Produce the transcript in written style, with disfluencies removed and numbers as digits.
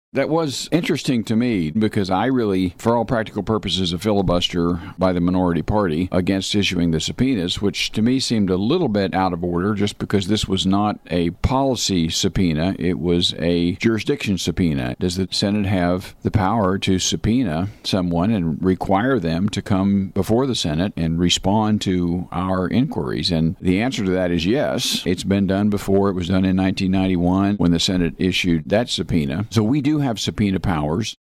That was interesting to me because I really, for all practical purposes, a filibuster by the minority party against issuing the subpoenas, which to me seemed a little bit out of order just because this was not a policy subpoena. It was a jurisdiction subpoena. Does the Senate have the power to subpoena someone and require them to come before the Senate and respond to our inquiries? And the answer to that is yes. It's been done before. It was done in 1991 when the Senate issued that subpoena. So we do have subpoena powers.